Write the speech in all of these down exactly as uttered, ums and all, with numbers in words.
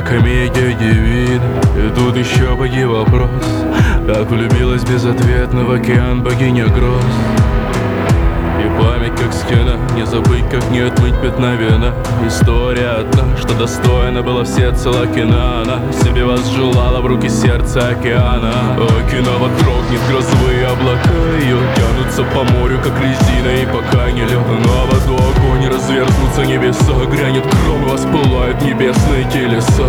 комедия дивин. И тут еще боги вопрос: как влюбилась безответно в океан богиня гроз. И память как стена, не забыть, как не отмыть пятна вина. История одна, что достойна была в сердце Лакина. Она себе возжелала в руки сердца океана. Окинава дрогнет, грозовые облака ее тянутся по морю, как резина, и пока не лег на воду огонь, разверзнутся небеса, грянет гром, и воспылают небесные телеса.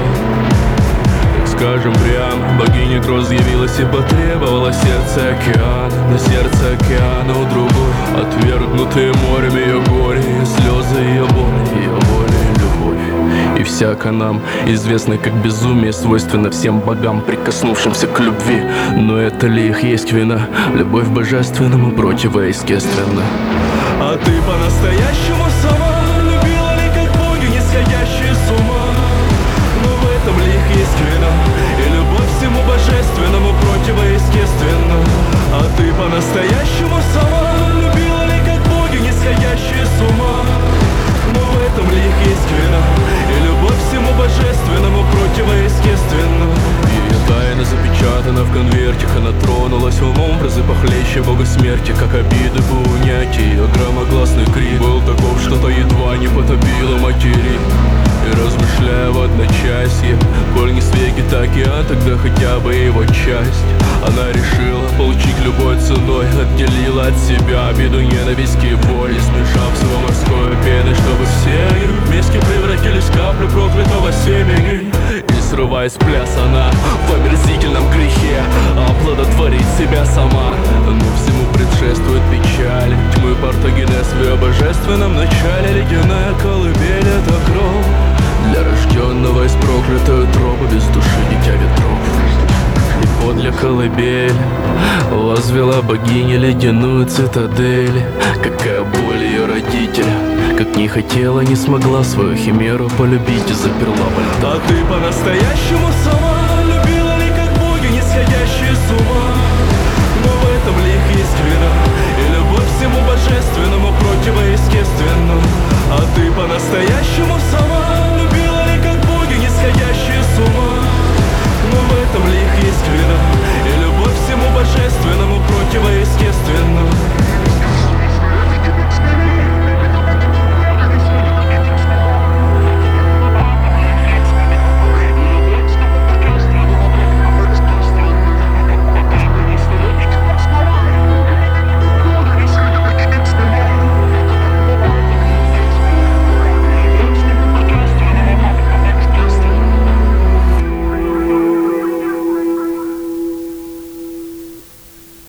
Скажем прямо, богиня гроз явилась и потребовала сердце океана. На сердце океана у другой, отвергнутые морем ее горе, ее слезы, ее боль, ее воля и любовь. И всяко нам известно, как безумие свойственно всем богам, прикоснувшимся к любви. Но это ли их есть вина? Любовь божественному противоестественна. А ты по-настоящему сама любила ли, как боги, не сходящие с ума? Но в этом ли их есть вина? И любовь всему божественному противоестественна. А ты по-настоящему сама любила ли, как боги, не сходящие с ума? Но в этом ли их есть вина? И любовь всему божественному противоестественна. Ее тайна запечатана в конвертик, она тронулась умом, образы похлеще бога смерти, как обиды по унятии. Ее громогласный крик был таков, что-то едва не потопило матери. И размышляя в одночасье, коль не с так я, тогда хотя бы его часть. Она решила получить любой ценой, отделила от себя обиду, ненависть и боль, смешав с его морской пеной, чтобы все они вместе превратились в каплю проклятого семени. И срываясь в пляс, она в омерзительном грехе оплодотворить себя сама. Но всему предшествует печаль, тьмы партогенез в ее божественном начале. Ледяная колыбель — это гром для рожденного из проклятой утробы, без души дитя ветров. И подле колыбель возвела богиня ледяную цитадель. Какая боль ее родителя, как не хотела, не смогла свою химеру полюбить и заперла во льдах. А ты по-настоящему сама любила ли, как боги, не сходящие с ума? Но в этом ли их есть вина? И любовь всему божественному противоестественна. А ты по-настоящему сама любила